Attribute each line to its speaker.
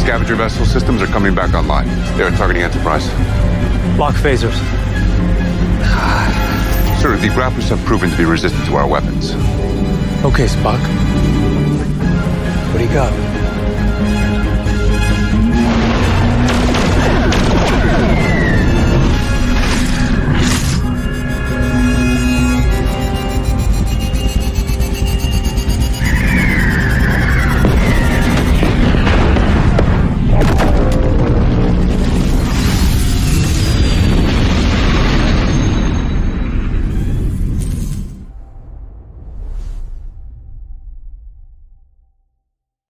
Speaker 1: Scavenger vessel systems are coming back online. They are targeting Enterprise.
Speaker 2: Lock phasers.
Speaker 1: Sir, the grapplers have proven to be resistant to our weapons.
Speaker 2: Okay, Spock. What do you got?